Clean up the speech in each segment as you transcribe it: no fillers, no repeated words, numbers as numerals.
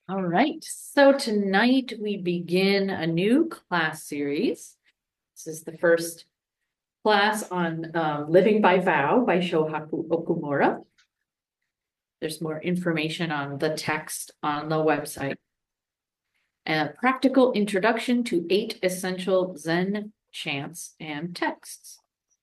All right, so tonight we begin a new class series. This is the first class on Living by Vow by Shohaku Okumura. There's more information on the text on the website. A practical introduction to 8 essential Zen chants and texts.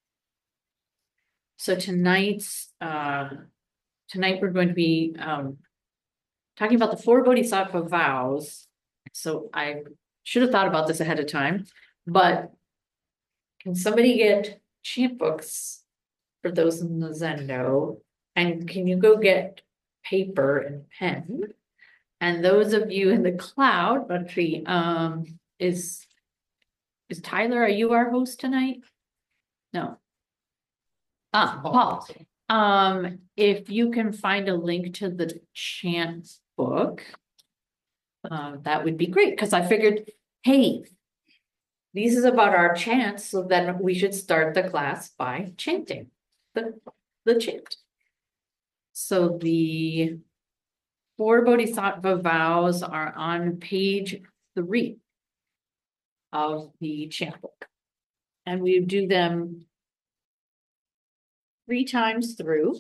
So tonight we're going to be talking about the 4 Bodhisattva vows. So I should have thought about this ahead of time, but can somebody get chant books for those in the Zendo? And can you go get paper and pen? And those of you in the cloud, Batri, is Tyler, are you our host tonight? No. Paul. If you can find a link to the chant book, that would be great, because I figured, hey, this is about our chants, so then we should start the class by chanting the chant. So the 4 Bodhisattva vows are on page 3 of the chant book. And we do them 3 times through.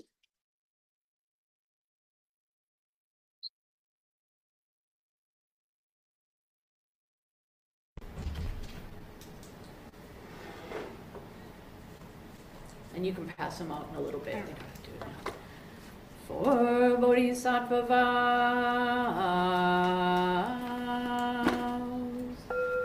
And you can pass them out in a little bit. You don't have to do it now. 4 Bodhisattva vows.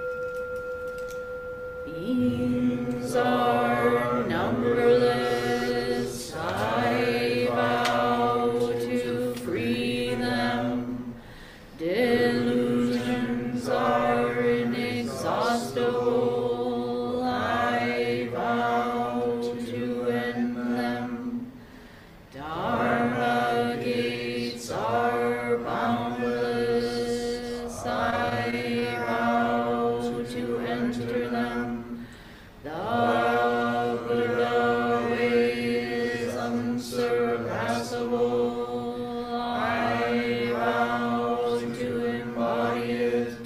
These are numberless. I vow to free them. Delusions are inexhaustible. I vow to end them. Dharma gates are boundless. I vow to enter them. The Buddha way is unsurpassable. I vow to embody it.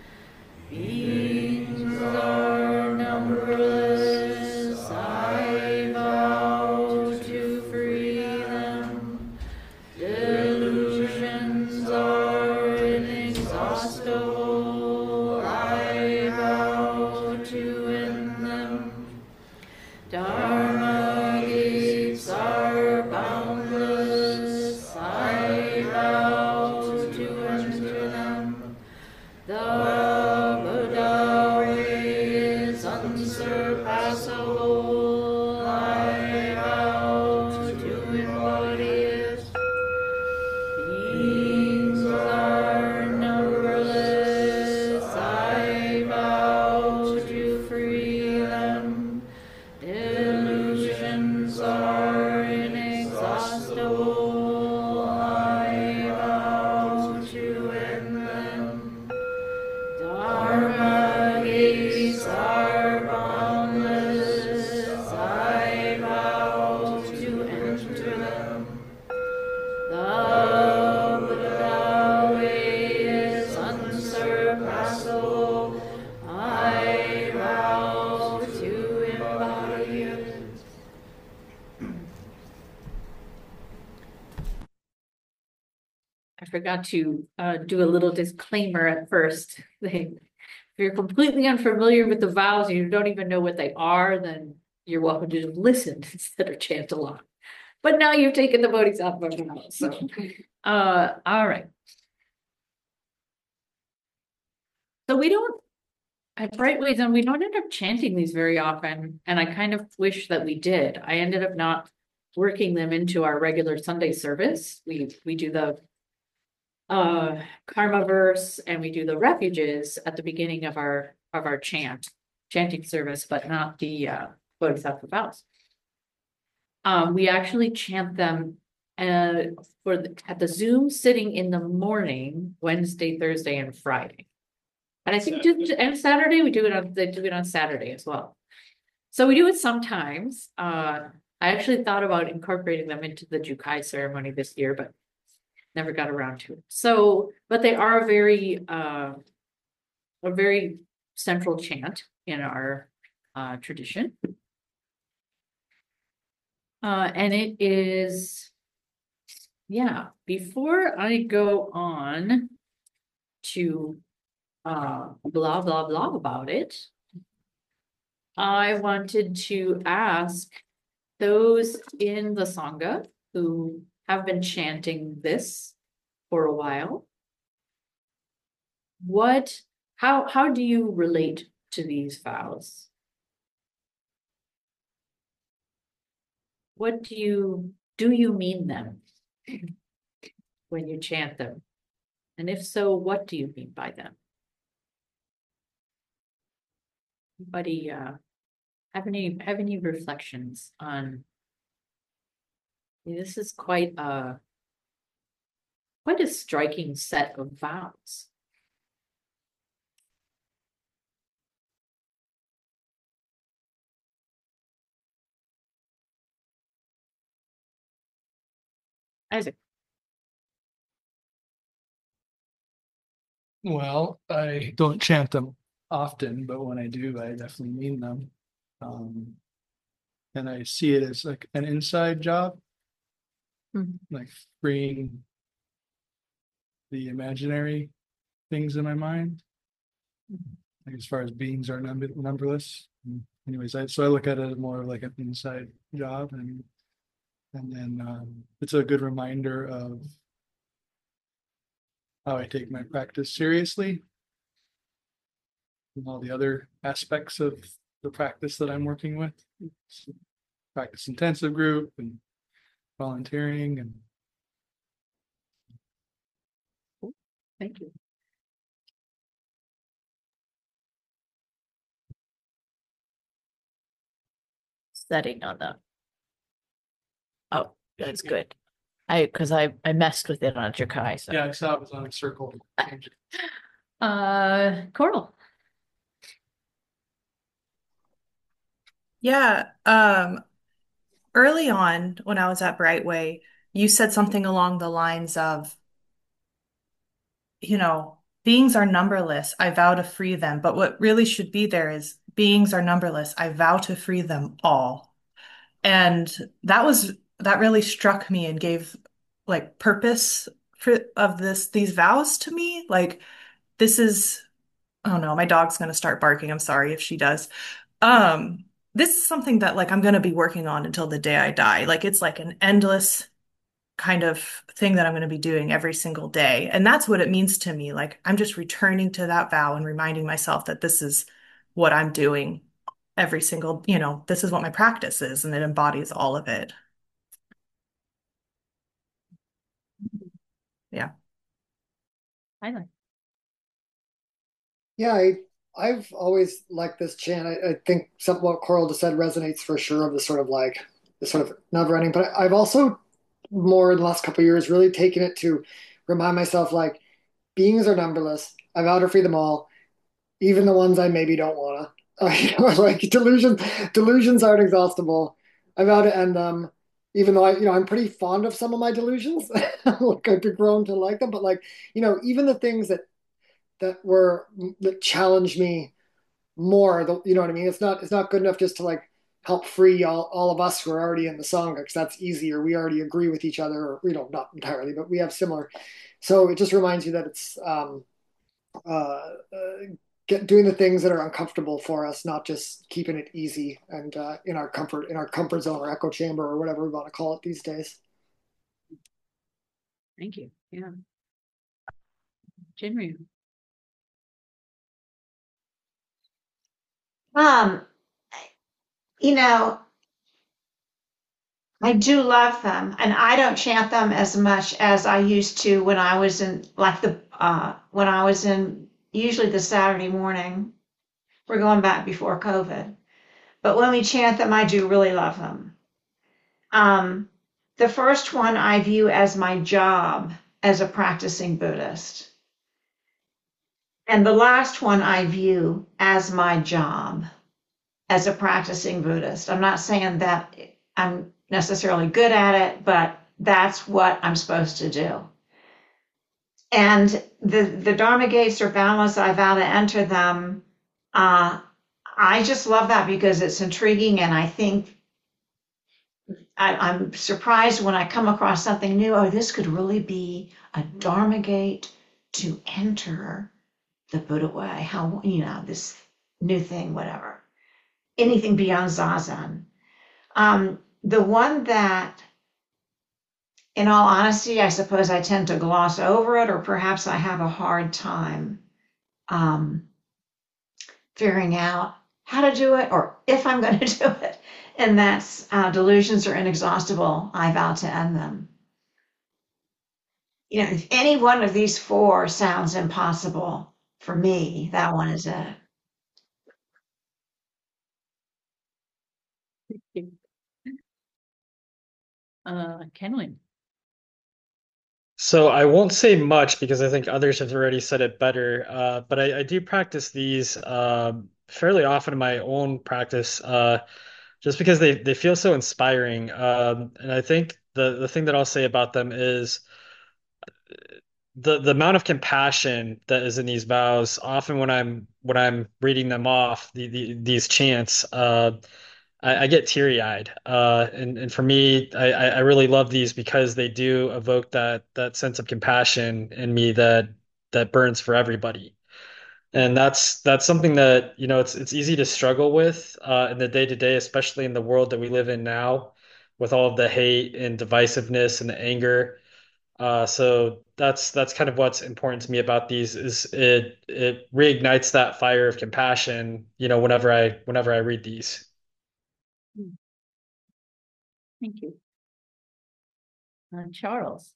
Beings are numberless. I vow to free them. Delusions are inexhaustible. I vow to end them. Dharma gates are boundless. I vow to enter them. The Buddha way is unsurpassable. I vow to embody it. Beings are numberless. I vow to free them. Delusions are inexhaustible. I vow to end them. Dharma gates are boundless. I vow to enter them. The Buddha way is unsurpassable. I vow to embody it. I forgot to do a little disclaimer at first. If you're completely unfamiliar with the vows and you don't even know what they are, then you're welcome to just listen instead of chant along. But now you've taken the Bodhisattva vow, so all right. So we don't at Brightways, and we don't end up chanting these very often, and I kind of wish that we did. I ended up not working them into our regular Sunday service. We do the karma verse and we do the refuges at the beginning of our chanting service, but not the Bodhisattva vows. We actually chant them at the Zoom sitting in the morning, Wednesday, Thursday, and Friday. And I think and Saturday they do it on Saturday as well. So we do it sometimes. I actually thought about incorporating them into the Jukai ceremony this year, but never got around to it. So, but they are a very central chant in our tradition. And it is, yeah, before I go on to blah, blah, blah about it, I wanted to ask those in the Sangha who have been chanting this for a while, how do you relate to these vows? What do you mean them when you chant them? And if so, what do you mean by them? Anybody have any reflections on this? Is quite a striking set of vows. Isaac. Well, I don't chant them often, but when I do, I definitely mean them. And I see it as like an inside job, like freeing the imaginary things in my mind. Like as far as beings are numberless. Anyways, so I look at it as more of like an inside job, and then it's a good reminder of how I take my practice seriously and all the other aspects of the practice that I'm working with. Practice intensive group and volunteering and Thank you. Setting on the. Oh, that's good. Because I messed with it on Jakai. So yeah, I saw it was on a circle. Coral. Yeah. Early on when I was at Brightway, you said something along the lines of, beings are numberless. I vow to free them. But what really should be there is beings are numberless. I vow to free them all. And that really struck me and gave like purpose of these vows to me. Like this is, oh no, my dog's gonna start barking. I'm sorry if she does. Um, this is something that like I'm gonna be working on until the day I die. Like it's like an endless kind of thing that I'm going to be doing every single day. And that's what it means to me. Like I'm just returning to that vow and reminding myself that this is what I'm doing every single, this is what my practice is, and it embodies all of it. Yeah. I like. Yeah, I've always liked this chant. I think something what Coral just said resonates for sure of the sort of like the sort of never ending. But I've also more in the last couple of years really taken it to remind myself like beings are numberless. I vow to free them all, even the ones I maybe don't wanna. Like delusions aren't exhaustible. I vow to end them, even though I'm pretty fond of some of my delusions. Like I've grown to like them, but like, even the things that challenge me more. You know what I mean? It's not good enough just to like help free all of us who are already in the Sangha because that's easier. We already agree with each other, or not entirely, but we have similar. So it just reminds you that it's doing the things that are uncomfortable for us, not just keeping it easy and in our comfort zone or echo chamber or whatever we want to call it these days. Thank you. Yeah. Jinryu. You know, I do love them, and I don't chant them as much as I used to when I was in when I was in usually the Saturday morning. We're going back before COVID, but when we chant them, I do really love them. The first one I view as my job as a practicing Buddhist, and the last one I view as my job as a practicing Buddhist. I'm not saying that I'm necessarily good at it, but that's what I'm supposed to do. And the Dharma gates are boundless. I vow to enter them. I just love that because it's intriguing, and I think I'm surprised when I come across something new. Oh, this could really be a Dharma gate to enter the Buddha way. How, this new thing, whatever. Anything beyond Zazen. The one that, in all honesty, I suppose I tend to gloss over it, or perhaps I have a hard time figuring out how to do it or if I'm going to do it. And that's delusions are inexhaustible. I vow to end them. If any one of these four sounds impossible for me, that one is it. Kenwin. So I won't say much because I think others have already said it better. But I do practice these fairly often in my own practice, just because they feel so inspiring. And I think the thing that I'll say about them is the amount of compassion that is in these vows. Often when I'm reading them off, these chants, I get teary-eyed. And for me, I really love these because they do evoke that sense of compassion in me that burns for everybody. And that's something that, it's easy to struggle with in the day-to-day, especially in the world that we live in now, with all of the hate and divisiveness and the anger. So that's kind of what's important to me about these is it reignites that fire of compassion, whenever I read these. Thank you. Charles.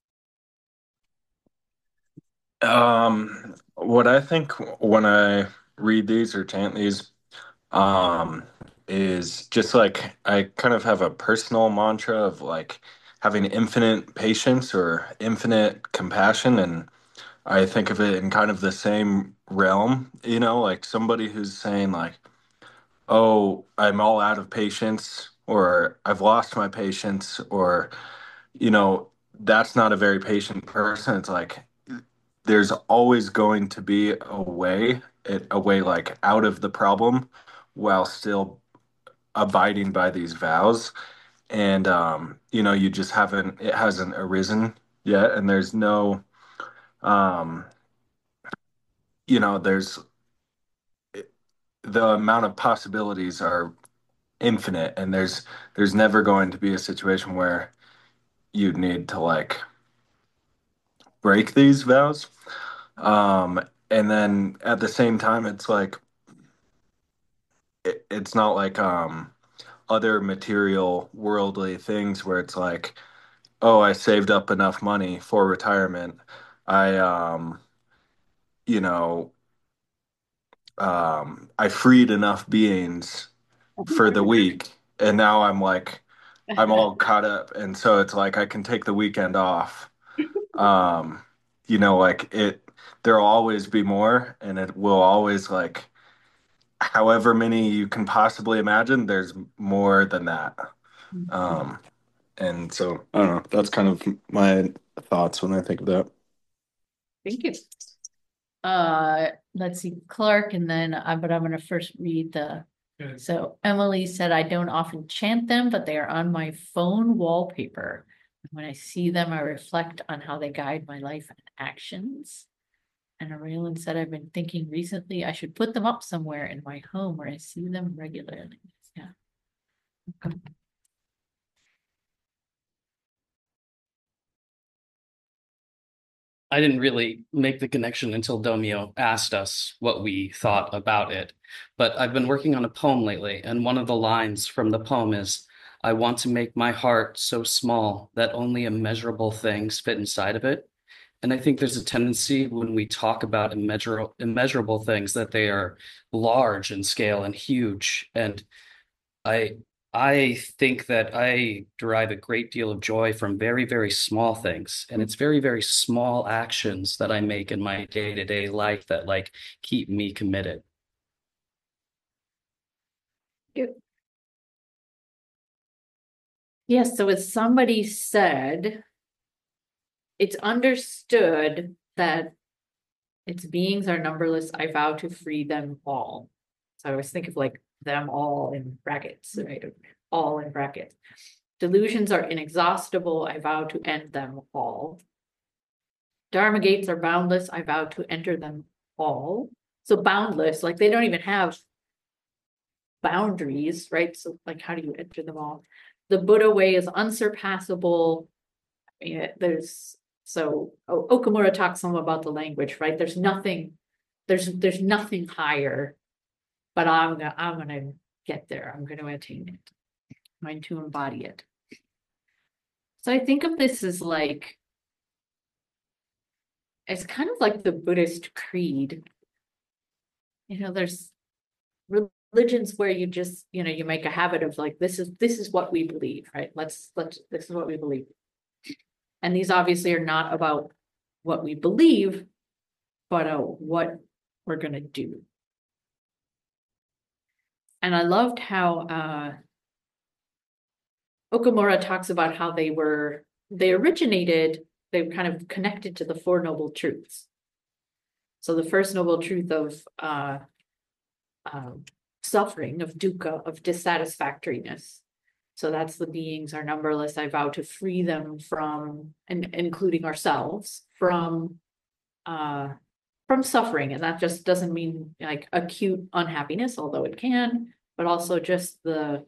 What I think when I read these or chant these, um, is just like I kind of have a personal mantra of like having infinite patience or infinite compassion, and I think of it in kind of the same realm, like somebody who's saying like, "Oh, I'm all out of patience," or "I've lost my patience," or you know, that's not a very patient person. It's like there's always going to be a way like out of the problem while still abiding by these vows. And you just haven't it hasn't arisen yet. And there's no um, there's the amount of possibilities are infinite, and there's never going to be a situation where you'd need to like break these vows. And then at the same time, it's like it's not like other material worldly things where it's like, oh, I saved up enough money for retirement. I you know I freed enough beings for the week, and now I'm all caught up, and so it's like I can take the weekend off. Um, like there'll always be more, and it will always like however many you can possibly imagine, there's more than that. Um, and so I don't know. That's kind of my thoughts when I think of that. Thank you. Let's see, Clark, and then but I'm gonna first read the. Okay. So Emily said, I don't often chant them, but they are on my phone wallpaper. When I see them, I reflect on how they guide my life and actions. And Raylan said, I've been thinking recently I should put them up somewhere in my home where I see them regularly. Yeah. Okay. I didn't really make the connection until Domio asked us what we thought about it. But I've been working on a poem lately, and one of the lines from the poem is, I want to make my heart so small that only immeasurable things fit inside of it. And I think there's a tendency when we talk about immeasurable things that they are large in scale and huge. And I I think that I derive a great deal of joy from very, very small things. And it's very, very small actions that I make in my day-to-day life that like keep me committed. Yes, so as somebody said, it's understood that its beings are numberless, I vow to free them all. So I always think of like them all in brackets, right? All in brackets. Delusions are inexhaustible, I vow to end them all. Dharma gates are boundless, I vow to enter them all. So boundless, like they don't even have boundaries, right? So like, how do you enter them all? The Buddha way is unsurpassable. There's Okamura talks some about the language, right? There's nothing higher, but I'm gonna get there. I'm gonna attain it. I'm going to embody it. So I think of this as like, it's kind of like the Buddhist creed. There's religions where you just, you make a habit of like, this is what we believe, right? This is what we believe. And these obviously are not about what we believe, but what we're going to do. And I loved how Okamura talks about how they originated, they kind of connected to the Four Noble Truths. So the first noble truth of suffering, of dukkha, of dissatisfactoriness. So that's the beings are numberless. I vow to free them from, and including ourselves, from suffering. And that just doesn't mean like acute unhappiness, although it can, but also just the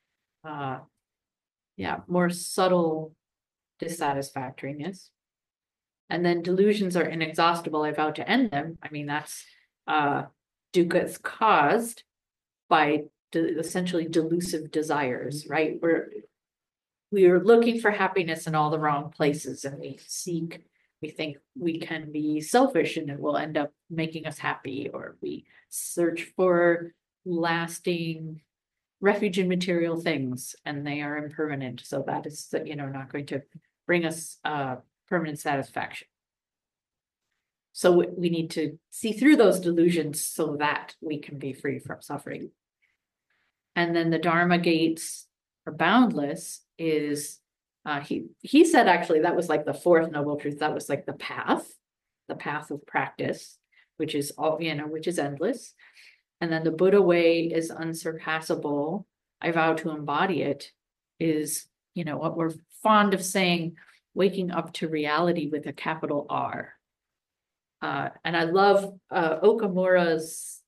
more subtle dissatisfactoriness. And then delusions are inexhaustible. I vow to end them. I mean, that's dukkha is caused by essentially delusive desires, right? We are looking for happiness in all the wrong places, and we think we can be selfish and it will end up making us happy, or we search for lasting refuge in material things and they are impermanent. So that is, not going to bring us permanent satisfaction. So we need to see through those delusions so that we can be free from suffering. And then the Dharma gates are boundless is, he said actually that was like the fourth noble truth. That was like the path of practice, which is all, which is endless. And then the Buddha way is unsurpassable. I vow to embody it is, what we're fond of saying, waking up to reality with a capital R. And I love Okamura's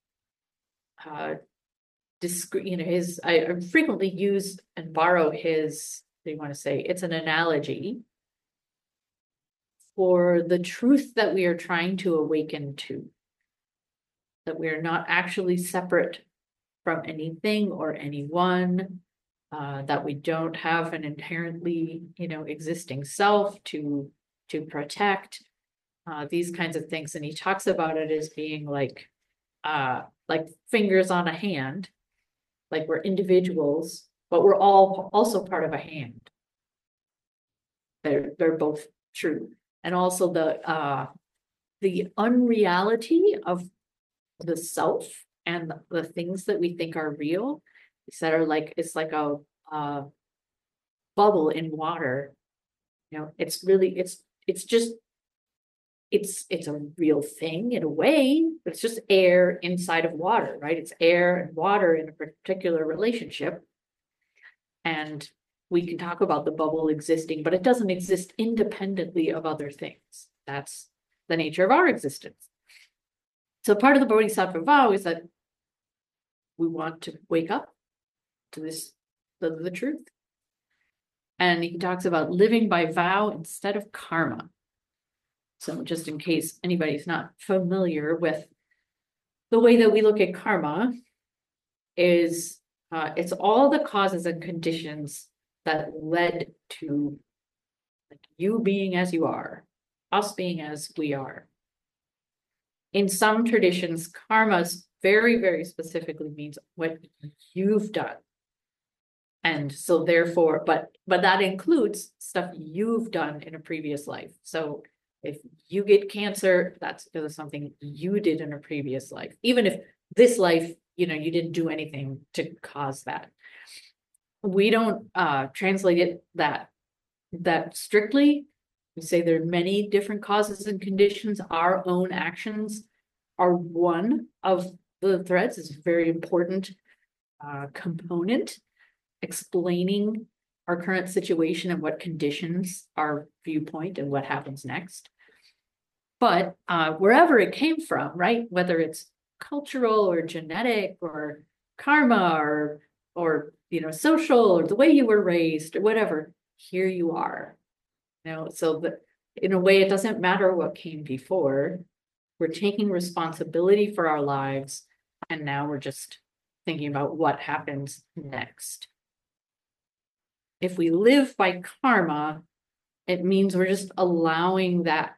I frequently use and borrow his, what do you want to say? It's an analogy for the truth that we are trying to awaken to. That we are not actually separate from anything or anyone, that we don't have an inherently, existing self to protect, these kinds of things. And he talks about it as being like fingers on a hand, like we're individuals, but we're all also part of a hand. They're both true. And also the unreality of the self and the things that we think are real, that are like, it's like a bubble in water. It's really, it's a real thing in a way, but it's just air inside of water, right? It's air and water in a particular relationship. And we can talk about the bubble existing, but it doesn't exist independently of other things. That's the nature of our existence. So part of the Bodhisattva vow is that we want to wake up to the truth. And he talks about living by vow instead of karma. So just in case anybody's not familiar with the way that we look at karma, is it's all the causes and conditions that led to you being as you are, us being as we are. In some traditions, karma very, very specifically means what you've done. And so therefore, but that includes stuff you've done in a previous life. So if you get cancer, that's because of something you did in a previous life. Even if this life, you didn't do anything to cause that. We don't translate it that strictly. We say there are many different causes and conditions. Our own actions are one of the threads. It's a very important component explaining our current situation and what conditions our viewpoint and what happens next. But wherever it came from, right? Whether it's cultural or genetic or karma or social or the way you were raised or whatever, here you are. So that in a way, it doesn't matter what came before. We're taking responsibility for our lives, and now we're just thinking about what happens next. If we live by karma, it means we're just allowing that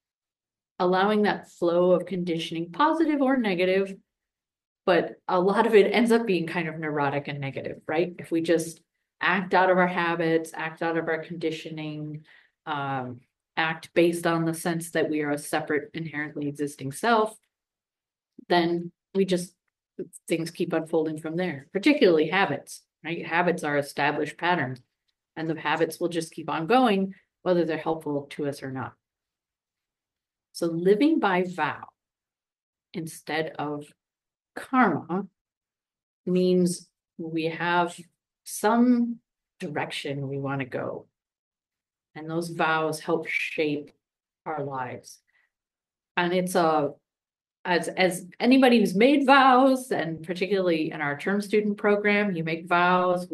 flow of conditioning, positive or negative, but a lot of it ends up being kind of neurotic and negative, right? If we just act out of our habits, act out of our conditioning, act based on the sense that we are a separate, inherently existing self, then things keep unfolding from there, particularly habits, right? Habits are established patterns, and the habits will just keep on going, whether they're helpful to us or not. So living by vow instead of karma means we have some direction we want to go. And those vows help shape our lives. And it's as anybody who's made vows, and particularly in our term student program, you make vows.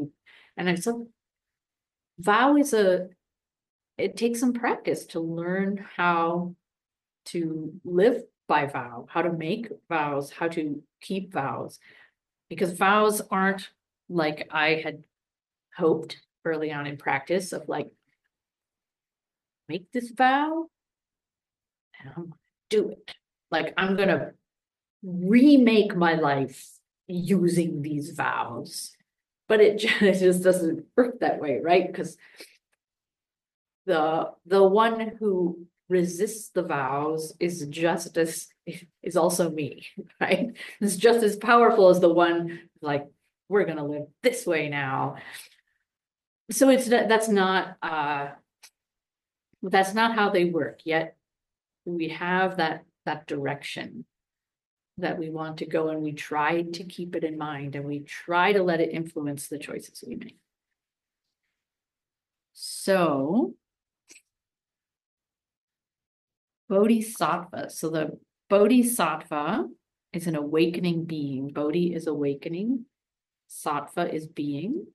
It takes some practice to learn how to live by vow, how to make vows, how to keep vows, because vows aren't like I had hoped early on in practice of like, make this vow and I'm gonna do it. Like I'm gonna remake my life using these vows, but it just doesn't work that way, right? Because the one who resists the vows is also me, right? It's just as powerful as the one like, we're gonna live this way now. So that's not how they work. Yet we have that direction that we want to go, and we try to keep it in mind, and we try to let it influence the choices we make. So Bodhisattva. So the Bodhisattva is an awakening being. Bodhi is awakening. Sattva is being.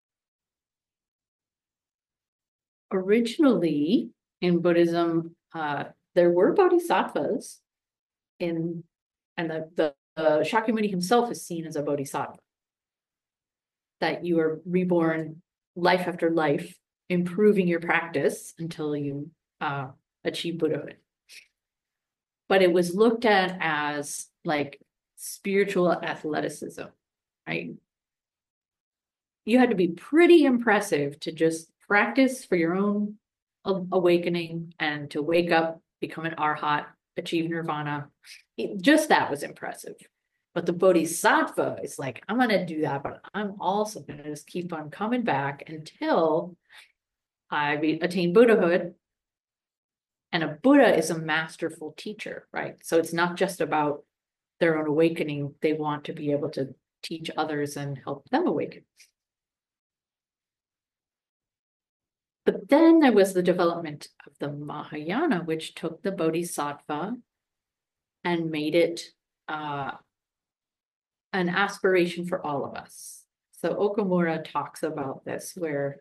Originally in Buddhism, there were bodhisattvas and the Shakyamuni himself is seen as a bodhisattva. That you are reborn life after life, improving your practice until you achieve Buddhahood. But it was looked at as like spiritual athleticism, right? You had to be pretty impressive to just practice for your own awakening and to wake up, become an arhat, achieve nirvana. Just that was impressive. But the bodhisattva is like, I'm going to do that, but I'm also going to just keep on coming back until I attain Buddhahood. And a Buddha is a masterful teacher, right? So it's not just about their own awakening. They want to be able to teach others and help them awaken. But then there was the development of the Mahayana, which took the bodhisattva and made it an aspiration for all of us. So Okumura talks about this, where,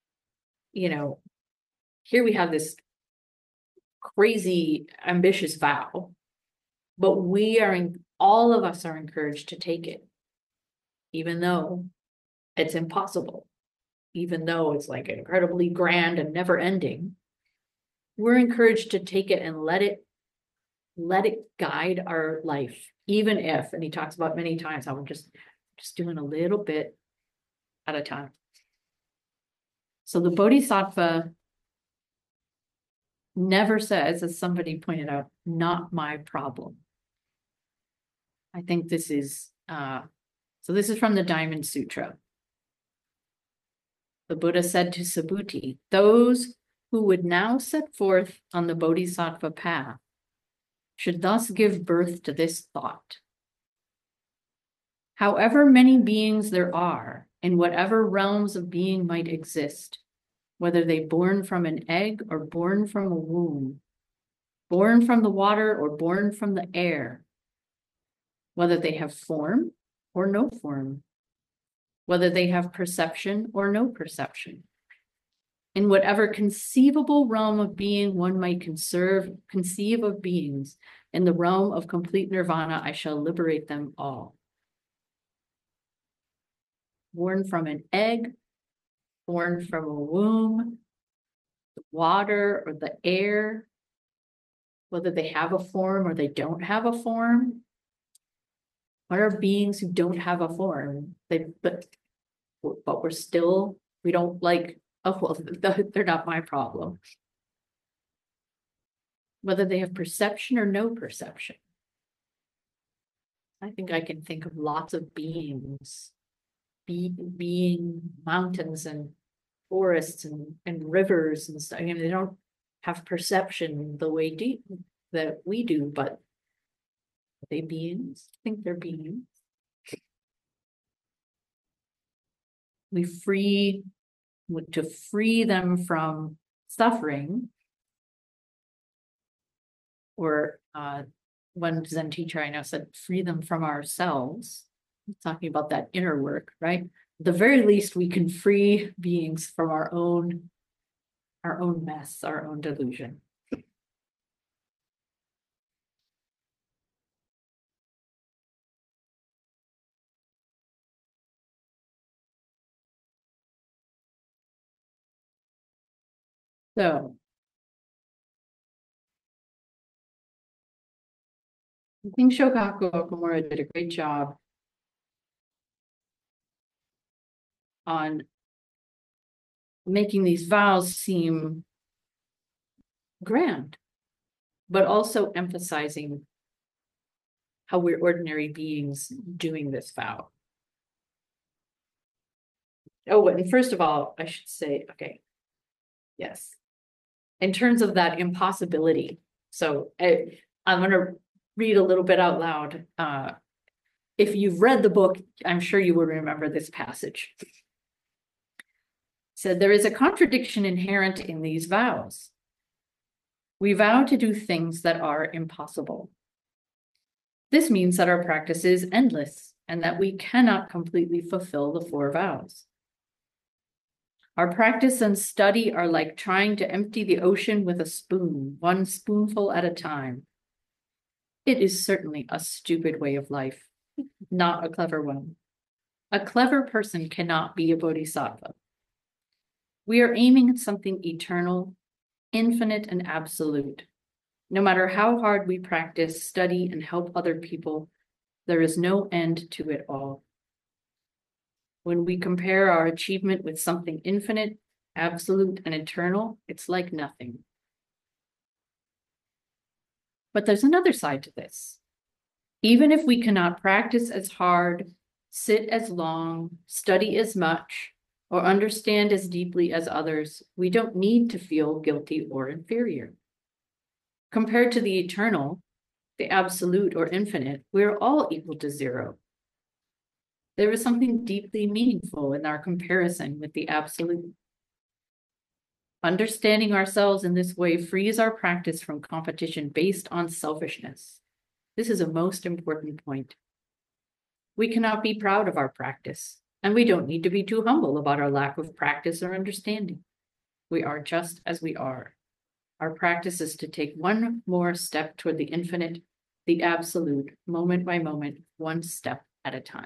here we have this crazy ambitious vow, but all of us are encouraged to take it, even though it's impossible, even though it's like incredibly grand and never ending. We're encouraged to take it and let it guide our life, even if, and he talks about many times how we're just doing a little bit at a time. So the bodhisattva never says, as somebody pointed out, not my problem. I think this is, so this is from the Diamond Sutra. The Buddha said to Subhuti, those who would now set forth on the Bodhisattva path should thus give birth to this thought. However many beings there are, in whatever realms of being might exist, whether they born from an egg or born from a womb, born from the water or born from the air, whether they have form or no form, whether they have perception or no perception. In whatever conceivable realm of being one might conceive of beings, in the realm of complete nirvana, I shall liberate them all. Born from an egg, born from a womb, the water or the air, whether they have a form or they don't have a form. What are beings who don't have a form? But we're still, we don't like, oh, well, they're not my problem. Whether they have perception or no perception. I think I can think of lots of beings, being mountains and forests and rivers and stuff. I mean, they don't have perception the way that we do, but are they beings? I think they're beings. To free them from suffering, or one Zen teacher I know said, free them from ourselves. I'm talking about that inner work, right? At the very least, we can free beings from our own mess, our own delusion. So I think Shokaku Okumura did a great job on making these vows seem grand, but also emphasizing how we're ordinary beings doing this vow. Oh, and first of all, I should say, okay, yes. In terms of that impossibility, so I'm going to read a little bit out loud. If you've read the book, I'm sure you will remember this passage. It said, there is a contradiction inherent in these vows. We vow to do things that are impossible. This means that our practice is endless and that we cannot completely fulfill the 4 vows. Our practice and study are like trying to empty the ocean with a spoon, 1 spoonful at a time. It is certainly a stupid way of life, not a clever one. A clever person cannot be a bodhisattva. We are aiming at something eternal, infinite, and absolute. No matter how hard we practice, study, and help other people, there is no end to it all. When we compare our achievement with something infinite, absolute, and eternal, it's like nothing. But there's another side to this. Even if we cannot practice as hard, sit as long, study as much, or understand as deeply as others, we don't need to feel guilty or inferior. Compared to the eternal, the absolute or infinite, we're all equal to 0. There is something deeply meaningful in our comparison with the absolute. Understanding ourselves in this way frees our practice from competition based on selfishness. This is a most important point. We cannot be proud of our practice, and we don't need to be too humble about our lack of practice or understanding. We are just as we are. Our practice is to take one more step toward the infinite, the absolute, moment by moment, 1 step at a time.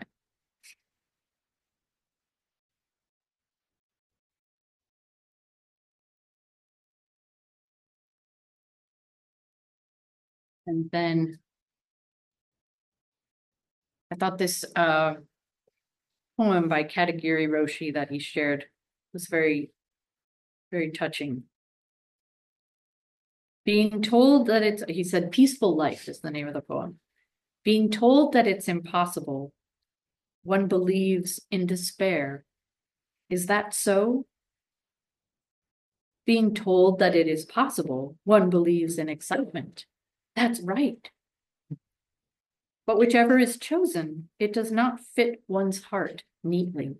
And then I thought this poem by Katagiri Roshi that he shared was very, very touching. Being told that he said, Peaceful Life is the name of the poem. Being told that it's impossible, one believes in despair. Is that so? Being told that it is possible, one believes in excitement. That's right. But whichever is chosen, it does not fit one's heart neatly.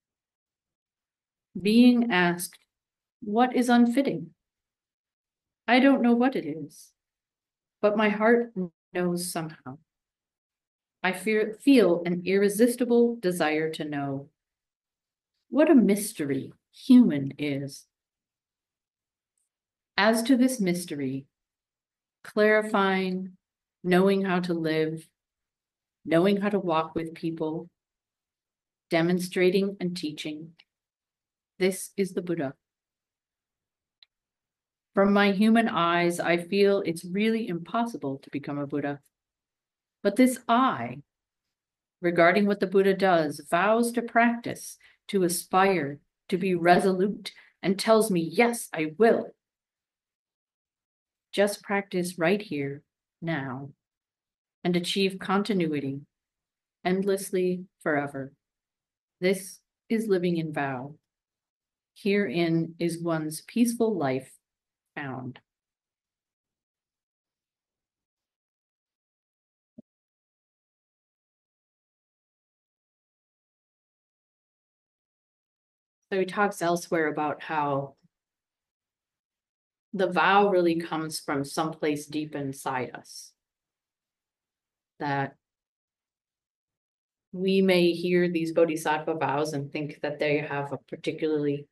Being asked, what is unfitting? I don't know what it is, but my heart knows somehow. I feel an irresistible desire to know. What a mystery human is. As to this mystery, clarifying, knowing how to live, knowing how to walk with people, demonstrating and teaching, this is the Buddha. From my human eyes, I feel it's really impossible to become a Buddha. But this I, regarding what the Buddha does, vows to practice, to aspire, to be resolute, and tells me, yes, I will. Just practice right here, now, and achieve continuity, endlessly, forever. This is living in vow. Herein is one's peaceful life found. So he talks elsewhere about how the vow really comes from someplace deep inside us. That we may hear these bodhisattva vows and think that they have a particularly,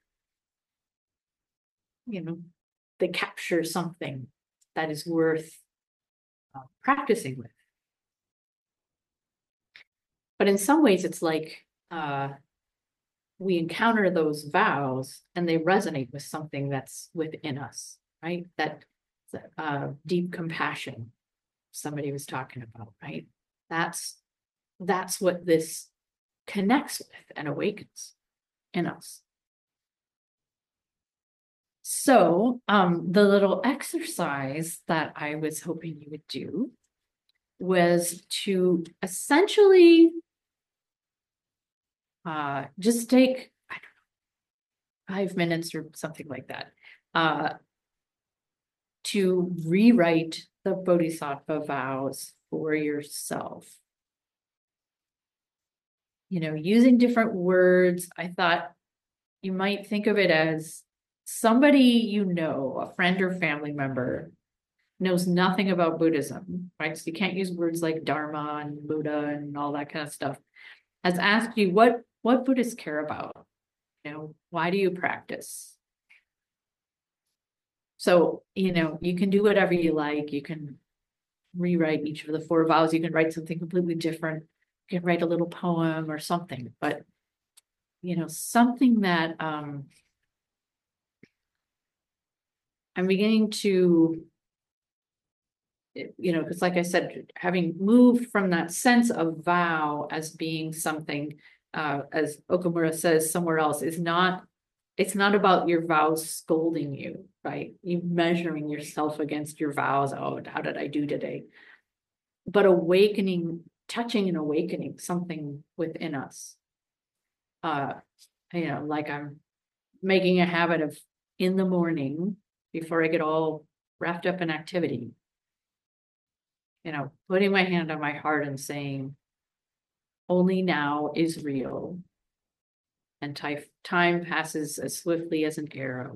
they capture something that is worth practicing with. But in some ways, it's like we encounter those vows and they resonate with something that's within us, right? That deep compassion somebody was talking about, right? That's what this connects with and awakens in us. So the little exercise that I was hoping you would do was to essentially just take, I don't know, 5 minutes or something like that, to rewrite the Bodhisattva vows for yourself. Using different words, I thought you might think of it as somebody a friend or family member, knows nothing about Buddhism, right? So you can't use words like Dharma and Buddha and all that kind of stuff. Has asked you what Buddhists care about. Why do you practice? So, you can do whatever you like. You can rewrite each of the 4 vows. You can write something completely different. You can write a little poem or something, but something that I'm beginning to, because like I said, having moved from that sense of vow as being something, as Okamura says somewhere else, it's not about your vows scolding you, right? You measuring yourself against your vows. Oh, how did I do today? But touching and awakening something within us. Like I'm making a habit of in the morning before I get all wrapped up in activity, putting my hand on my heart and saying, only now is real. And time passes as swiftly as an arrow.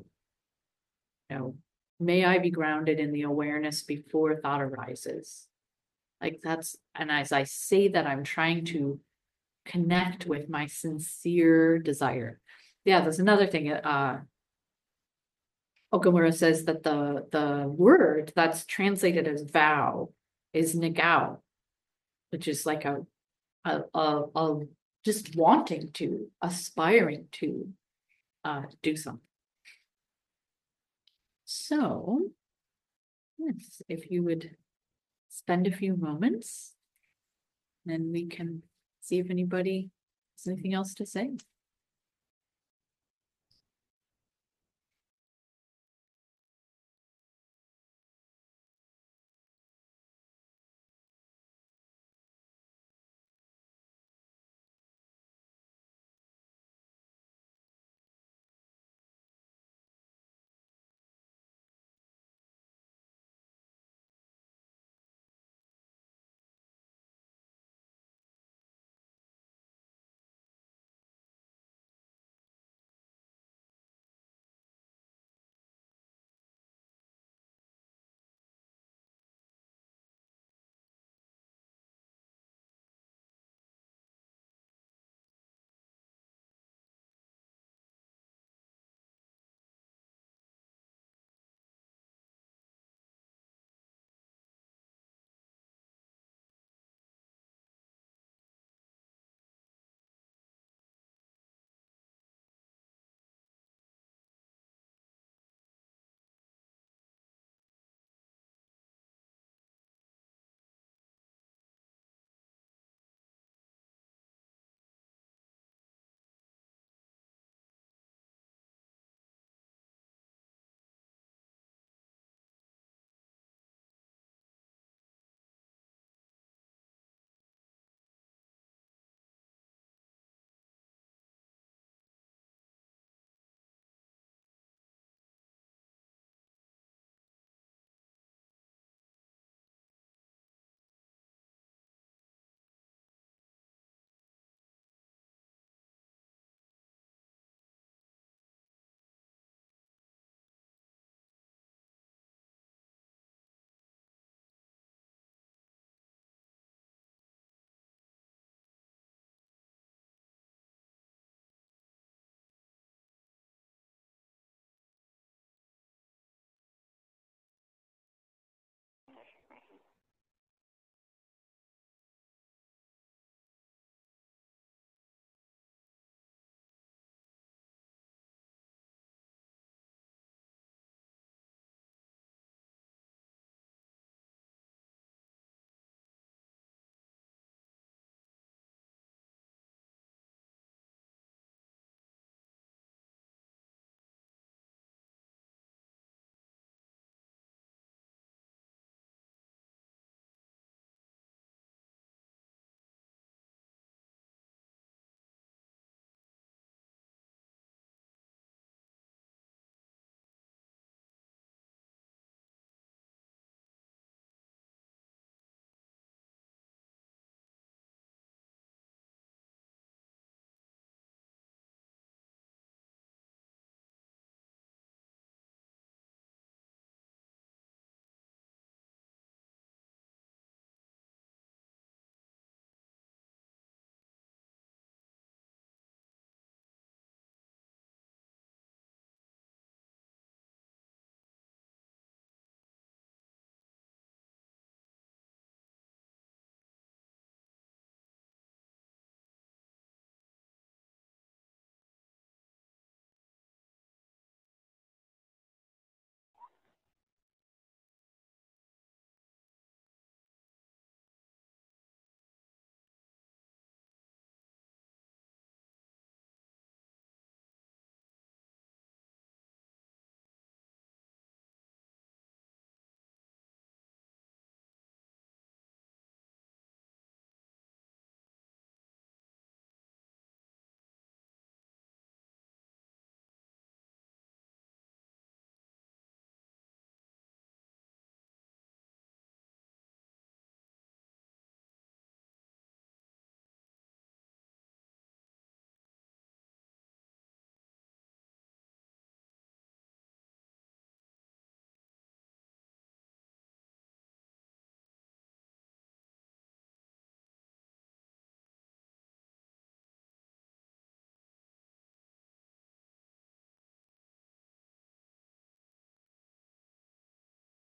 May I be grounded in the awareness before thought arises. And as I say that, I'm trying to connect with my sincere desire. Yeah, there's another thing. Okamura says that the word that's translated as vow is nagao, which is like a just wanting to, aspiring to do something. So, yes, if you would spend a few moments, then we can see if anybody has anything else to say.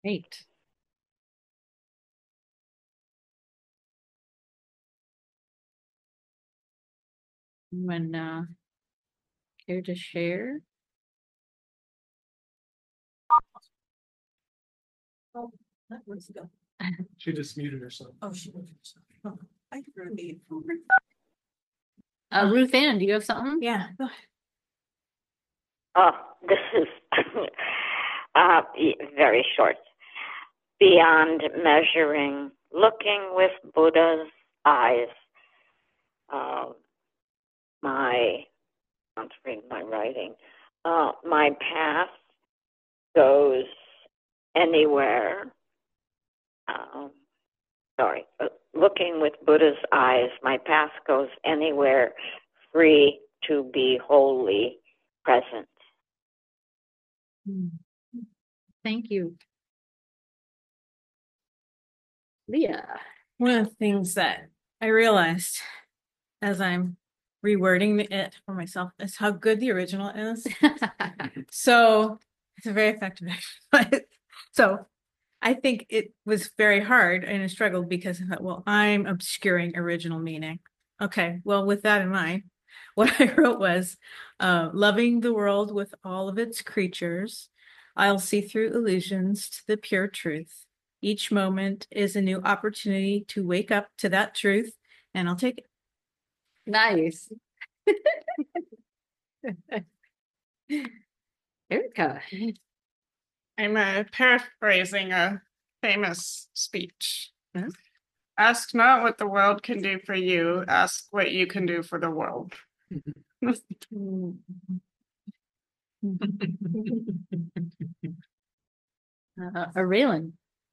Great. When care to share? Oh, that was go. She just muted herself. Oh, she was. Oh, I heard it. Ruth Ann, do you have something? Yeah, go ahead. Oh, this is very short. Beyond measuring, looking with Buddha's eyes. I'm reading my writing. My path goes anywhere. Looking with Buddha's eyes, my path goes anywhere, free to be wholly present. Thank you. Leah. One of the things that I realized as I'm rewording it for myself is how good the original is. So it's a very effective exercise. So I think it was very hard and a struggle because I thought, well, I'm obscuring original meaning. Okay, well, with that in mind, what I wrote was loving the world with all of its creatures. I'll see through illusions to the pure truth. Each moment is a new opportunity to wake up to that truth, and I'll take it. Nice. Erica. I'm paraphrasing a famous speech. Hmm? Ask not what the world can do for you, ask what you can do for the world. Raylan.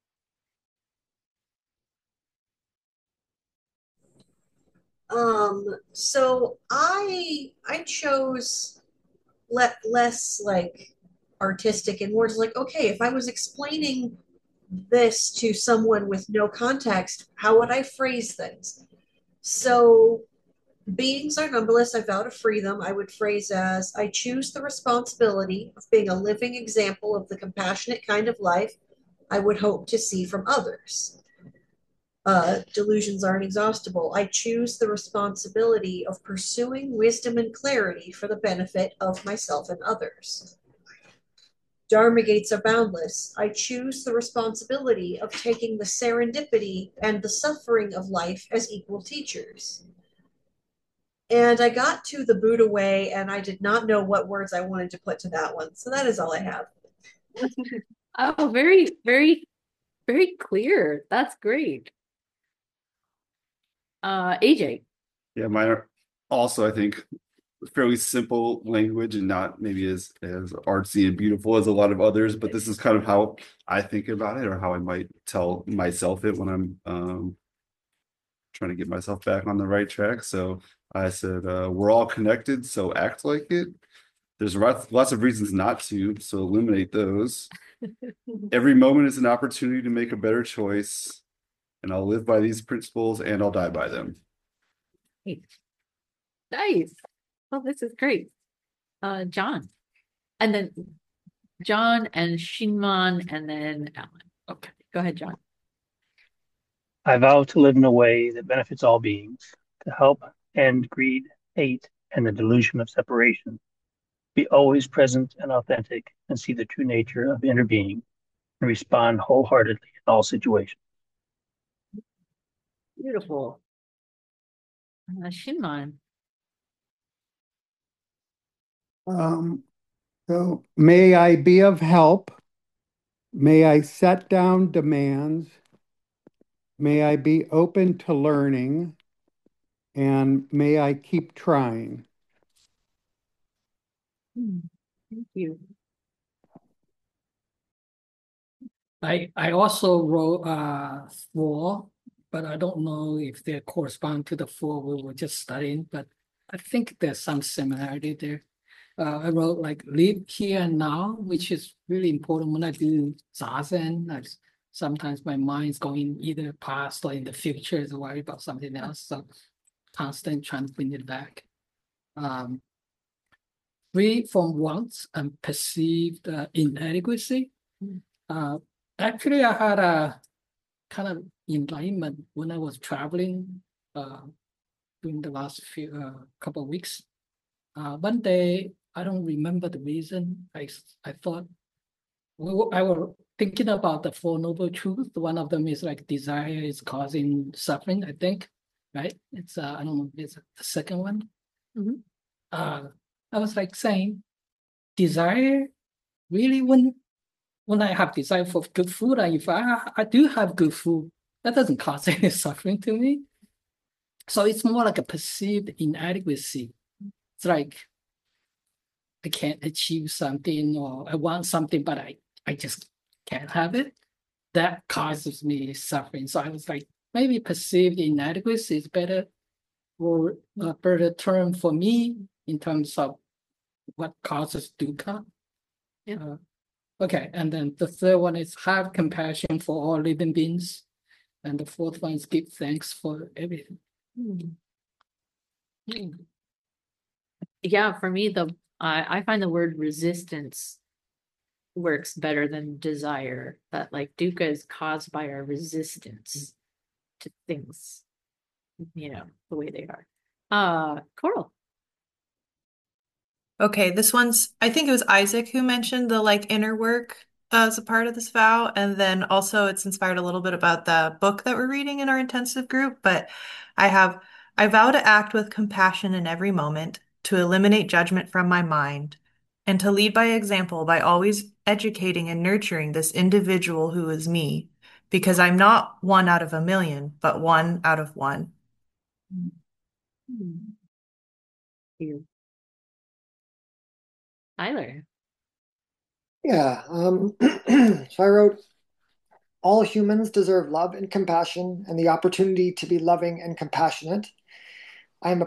So I chose less like artistic and more just like, okay, if I was explaining this to someone with no context, how would I phrase things? So beings are numberless, I vow to free them. I would phrase as I choose the responsibility of being a living example of the compassionate kind of life I would hope to see from others. Delusions are inexhaustible. I choose the responsibility of pursuing wisdom and clarity for the benefit of myself and others. Dharma gates are boundless. I choose the responsibility of taking the serendipity and the suffering of life as equal teachers. And I got to the Buddha way, and I did not know what words I wanted to put to that one. So that is all I have. Oh, very, very, very clear. That's great. AJ. Yeah, mine are also, I think, fairly simple language and not maybe as artsy and beautiful as a lot of others, but this is kind of how I think about it or how I might tell myself it when I'm trying to get myself back on the right track. So I said, we're all connected, so act like it. There's lots of reasons not to, so eliminate those. Every moment is an opportunity to make a better choice, and I'll live by these principles and I'll die by them. Nice. Oh, this is great. John. And then John and Shinman and then Alan. Okay, go ahead, John. I vow to live in a way that benefits all beings, to help end greed, hate, and the delusion of separation. Be always present and authentic and see the true nature of inner being and respond wholeheartedly in all situations. Beautiful. Shinman. So may I be of help. May I set down demands. May I be open to learning. And may I keep trying. Thank you. I also wrote 4, but I don't know if they correspond to the 4 we were just studying, but I think there's some similarity there. I wrote like live here and now, which is really important when I do Zazen. Sometimes my mind's going either past or in the future, is worried about something else. So constant trying to bring it back. Free from wants and perceived inadequacy. Actually, I had a kind of enlightenment when I was traveling during the last few couple of weeks. One day, I don't remember the reason. I thought I was thinking about the Four Noble Truths. One of them is like desire is causing suffering, I think, right? It's I don't know, it's the second one. I was like saying, desire really when I have desire for good food, and if I do have good food, that doesn't cause any suffering to me. So it's more like a perceived inadequacy. It's like I can't achieve something or I want something, but I just can't have it. That causes me suffering. So I was like, maybe perceived inadequacy is better or a better term for me in terms of what causes dukkha. Yeah. Okay, and then the third one is have compassion for all living beings. And the fourth one is give thanks for everything. Yeah, for me, I find the word resistance works better than desire. That like dukkha is caused by our resistance to things, the way they are. Coral. Okay, this one's, I think it was Isaac who mentioned the like inner work as a part of this vow. And then also it's inspired a little bit about the book that we're reading in our intensive group. But I vow to act with compassion in every moment, to eliminate judgment from my mind, and to lead by example by always educating and nurturing this individual who is me, because I'm not one out of a million, but one out of one. You. Tyler. Yeah. So I wrote, all humans deserve love and compassion and the opportunity to be loving and compassionate. I am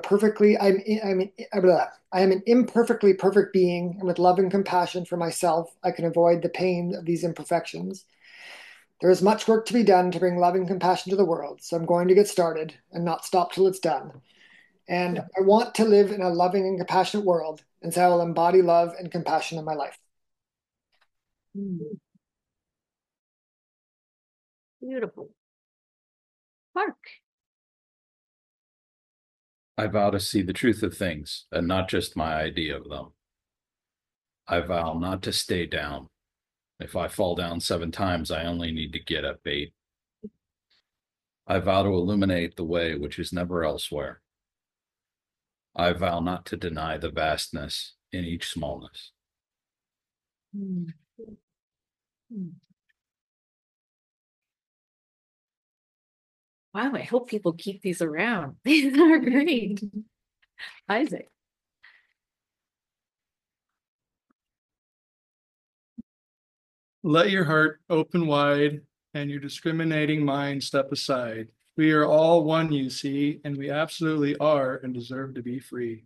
an imperfectly perfect being, and with love and compassion for myself, I can avoid the pain of these imperfections. There is much work to be done to bring love and compassion to the world, so I'm going to get started and not stop till it's done. And I want to live in a loving and compassionate world, and so I will embody love and compassion in my life. Beautiful. Mark. I vow to see the truth of things and not just my idea of them. I vow not to stay down. If I fall down 7 times, I only need to get up 8. I vow to illuminate the way which is never elsewhere. I vow not to deny the vastness in each smallness. Wow, I hope people keep these around. These are great. Isaac. Let your heart open wide and your discriminating mind step aside. We are all one, you see, and we absolutely are and deserve to be free.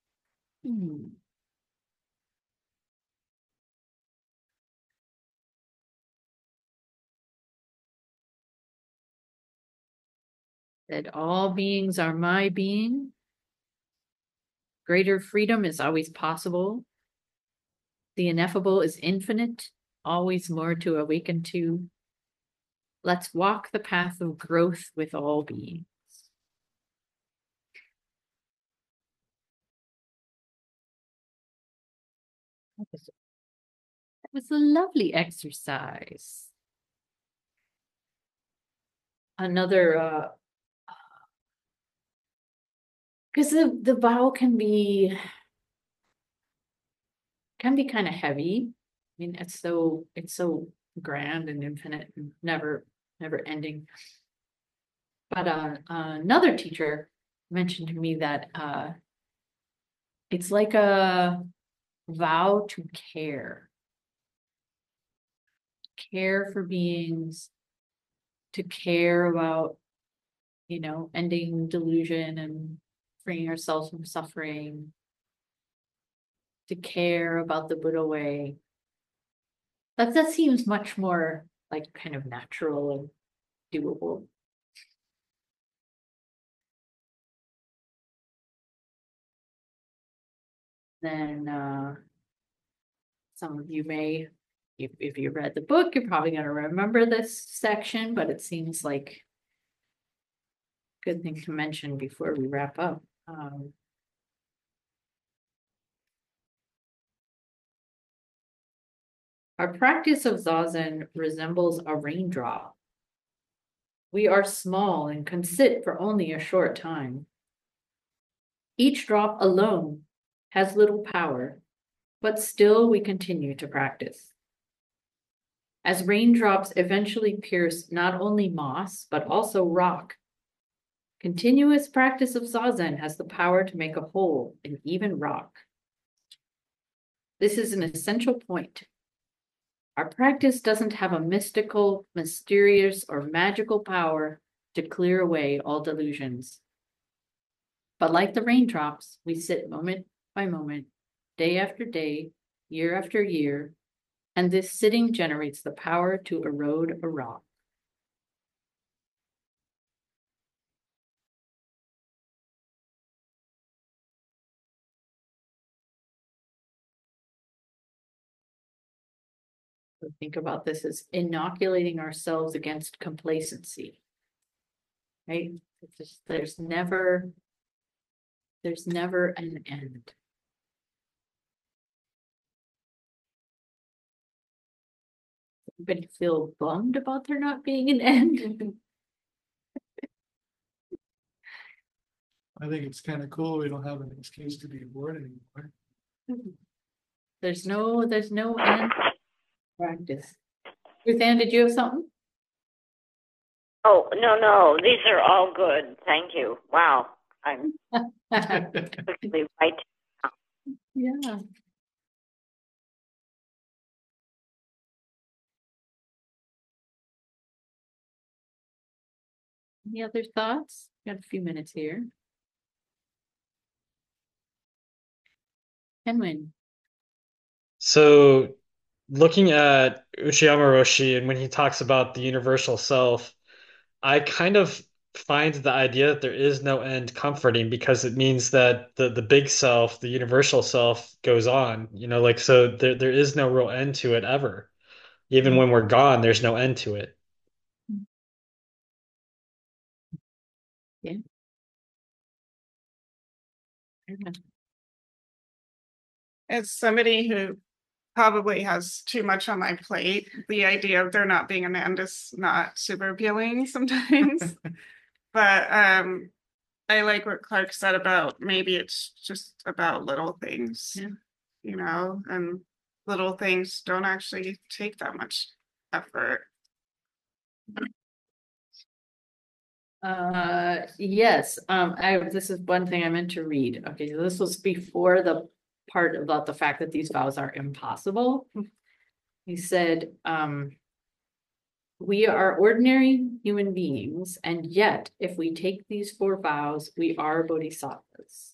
That all beings are my being. Greater freedom is always possible. The ineffable is infinite, always more to awaken to. Let's walk the path of growth with all beings. That was a lovely exercise. Another, because the vow can be kind of heavy. I mean, it's so grand and infinite and never ending. But another teacher mentioned to me that it's like a vow to care for beings, to care about, ending delusion and freeing ourselves from suffering, to care about the Buddha way. That seems much more like kind of natural and doable. Then some of you may if you read the book, you're probably gonna remember this section, but it seems like a good thing to mention before we wrap up. Our practice of Zazen resembles a raindrop. We are small and can sit for only a short time. Each drop alone has little power, but still we continue to practice. As raindrops eventually pierce not only moss, but also rock, continuous practice of Zazen has the power to make a hole in even rock. This is an essential point. Our practice doesn't have a mystical, mysterious, or magical power to clear away all delusions. But like the raindrops, we sit moment by moment, day after day, year after year, and this sitting generates the power to erode a rock. So think about this as inoculating ourselves against complacency, right? It's just, there's never an end. Anybody feel bummed about there not being an end? I think it's kind of cool. We don't have an excuse to be bored anymore. There's no end to practice. Ruth Ann, did you have something? Oh, no, these are all good. Thank you. Wow. I'm quickly right. Yeah. Any other thoughts? Got a few minutes here. Kenwin. So looking at Uchiyama Roshi and when he talks about the universal self, I kind of find the idea that there is no end comforting because it means that the big self, the universal self goes on, like so there is no real end to it ever. Even when we're gone, there's no end to it. Yeah. As somebody who probably has too much on my plate, the idea of there not being an end is not super appealing sometimes. But I like what Clark said about maybe it's just about little things, and little things don't actually take that much effort. Yes, this is one thing I meant to read. Okay, so this was before the part about the fact that these vows are impossible. He said, we are ordinary human beings, and yet if we take these 4 vows, we are bodhisattvas.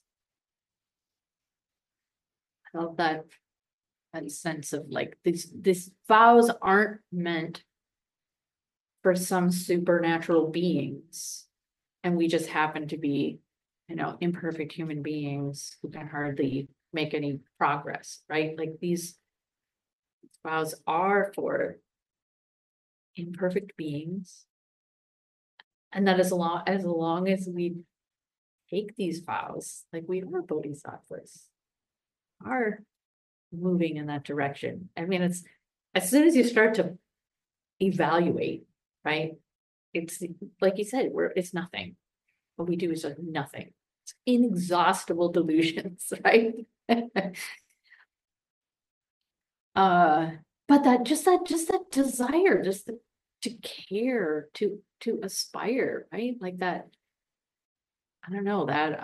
I love that sense of like these vows aren't meant for some supernatural beings, and we just happen to be, imperfect human beings who can hardly make any progress, right? Like these vows are for imperfect beings, and that as long as we take these vows, like we are bodhisattvas, are moving in that direction. I mean, it's as soon as you start to evaluate, right? It's like you said, it's nothing. What we do is like nothing. It's inexhaustible delusions, right? But that desire, to care, to aspire, right? Like that, I don't know, that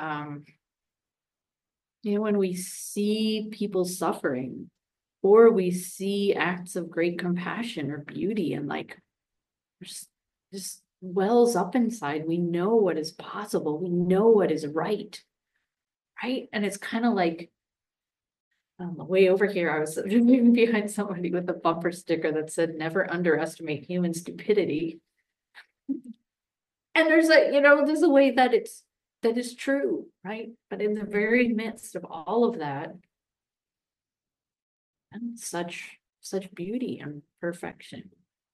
when we see people suffering, or we see acts of great compassion or beauty, and like just wells up inside, we know what is possible, we know what is right. And it's kind of like way over here, I was leaving behind somebody with a bumper sticker that said, "Never underestimate human stupidity." And there's a way that is true, right? But in the very midst of all of that, and such such beauty and perfection.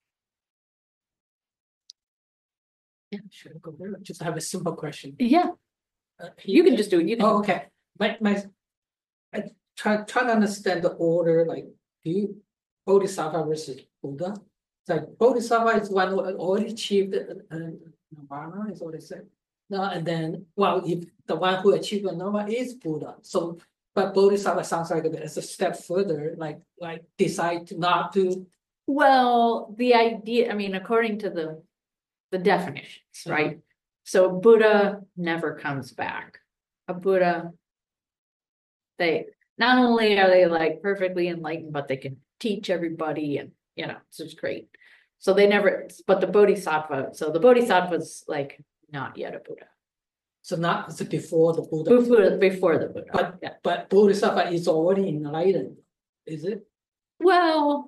Yeah, sure. Go there. Just have a simple question. Yeah, you can just do it. You can. Oh, okay. I try to understand the order. Like, do you Bodhisattva versus Buddha? It's like Bodhisattva is one who already achieved nirvana, is what they say. No, and then, well, if the one who achieved nirvana is Buddha, so but Bodhisattva sounds like it's a step further, like decide not to. Well, the idea, I mean, according to the definitions, right? So Buddha never comes back. A Buddha, they not only are they like perfectly enlightened, but they can teach everybody, and it's just great. So they never, but the Bodhisattva, so the Bodhisattva's like not yet a Buddha. So not it's before the Buddha. Before the Buddha. But yeah. But Bodhisattva is already enlightened, is it? Well,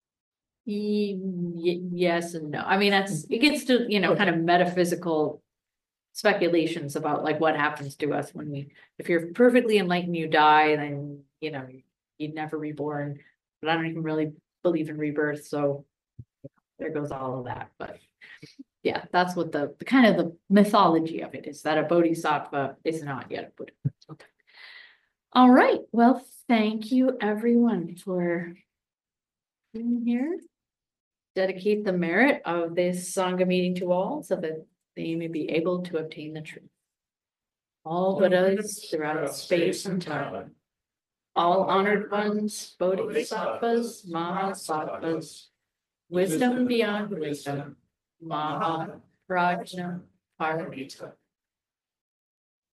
yes and no. I mean, it gets to kind of metaphysical speculations about like what happens to us when if you're perfectly enlightened, you die, then you'd never reborn. But I don't even really believe in rebirth, so there goes all of that. But yeah, that's what the kind of the mythology of it is, that a Bodhisattva is not yet a Buddha. Okay. All right. Well, thank you everyone for being here. Dedicate the merit of this Sangha meeting to all, so that they may be able to obtain the truth. All Buddhas throughout space and time, all honored ones, Bodhisattvas, Mahasattvas, wisdom beyond wisdom, Maha Prajna Paramita.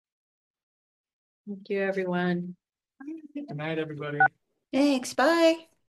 Thank you, everyone. Good night, everybody. Thanks. Bye.